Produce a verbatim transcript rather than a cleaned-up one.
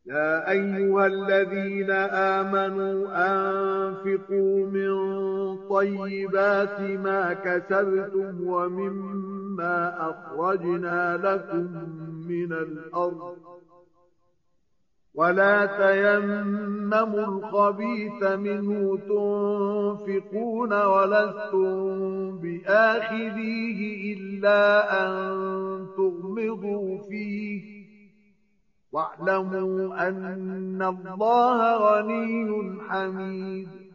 يا أيها الذين آمنوا أنفقوا من طيبات ما كسبتم ومما أخرجنا لكم من الأرض ولا تيمموا الخبيث منه تنفقون ولستم بآخذيه إلا أن تغمضوا فيه واعلموا أن الله غني حميد.